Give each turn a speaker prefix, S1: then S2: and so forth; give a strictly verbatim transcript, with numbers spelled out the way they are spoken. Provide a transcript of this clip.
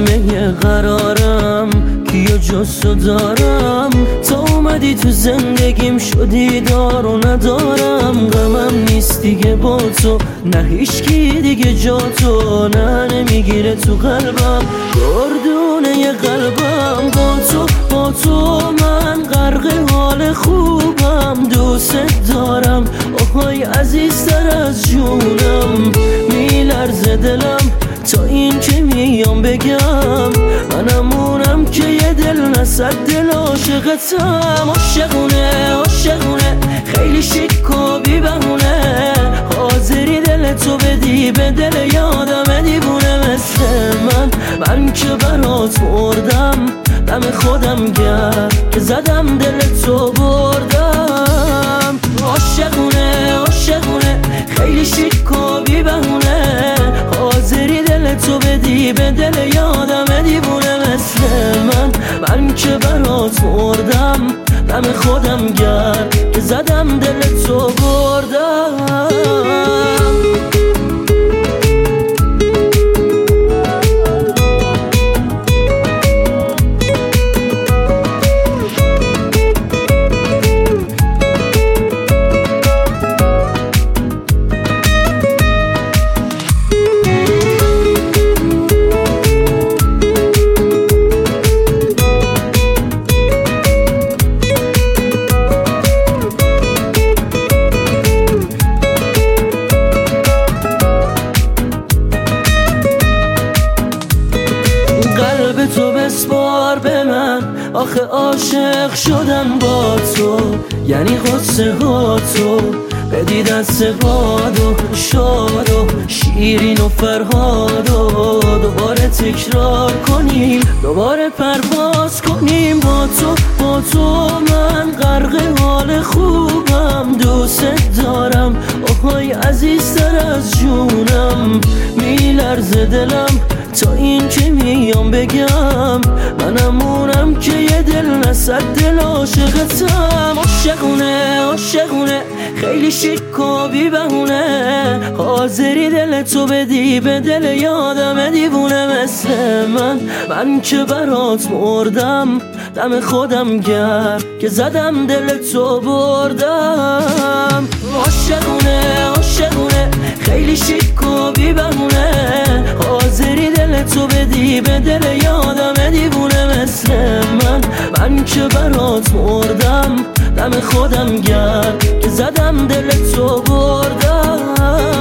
S1: همه قرارم کیو جز تو دارم، تا اومدی تو زندگیم شدی دار و ندارم. غمم نیست دیگه با تو، نه هیچکی دیگه جا تو، نه نمیگیره تو قلبم گردونه ی قلبم. با تو با تو من غرق حال خوبم، دوست دارم آهای عزیزتر از جونم. میلرزه دلم تا این که میام بگم، منمونم که یه دل نصد دل عاشقتم. عاشقونه عاشقونه خیلی شیک و بی بهونه، حاضری دل تو بدی به دل یادم دیوونه مثل من. من که برات مردم دم خودم گرد که زدم دل تو بردم. عاشقونه عاشقونه خیلی شیک و بی بهونه، حاضری دل تو بدی به دل یادم دیوونه مثل من. من که برات مردم دم خودم گرد که زدم دل تو بردم. قلب تو بسپار به من، آخه عاشق شدم با تو، یعنی قصه ها تو بدی دست باد و شاد و شیرین و فرهاد و دوباره تکرار کنیم، دوباره پرواز کنیم. با تو با تو من غرق حال خوبم، دوست دارم آهای عزیزتر از جونم. میلرزه دلم تا این که میام بگم، منمونم که یه دل نصد دل عاشقتم. عاشقونه عاشقونه خیلی شیک و بی بهونه، حاضری دل تو بدی به دل یادم دیوونه مثل من. من که برات مردم دم خودم گرد که زدم دل تو بردم. عاشقونه عاشقونه خیلی شیک و بی بهونه، حاضری دل تو بدی به دل یادم دیوونه مثل من. من که برات مردم دم خودم گرد که زدم دل تو بردم.